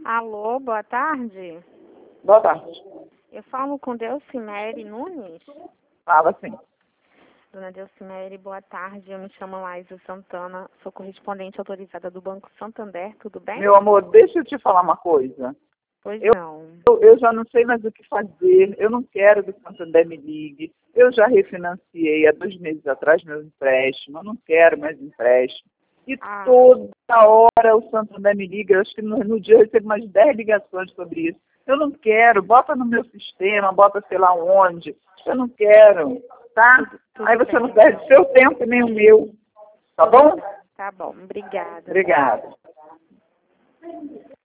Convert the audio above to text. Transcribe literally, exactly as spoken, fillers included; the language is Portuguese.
Alô, boa tarde. Boa tarde. Eu falo com Delcimere Nunes. Fala sim. Dona Delcimere, boa tarde. Eu me chamo Laísa Santana, sou correspondente autorizada do Banco Santander, tudo bem? Meu amor, deixa eu te falar uma coisa. Pois Eu, não. eu, eu já não sei mais o que fazer. Eu não quero que o Santander me ligue. Eu já refinanciei há dois meses atrás meu empréstimo. Eu não quero mais empréstimo. E Ah. toda hora o Santander me liga. Eu acho que no, no dia eu recebo umas dez ligações sobre isso. Eu não quero. Bota no meu sistema, bota sei lá onde. Eu não quero, tá? Tudo, tudo Aí você bem, não perde então. seu tempo nem o meu. Tá bom? Tá bom, obrigada. Obrigada.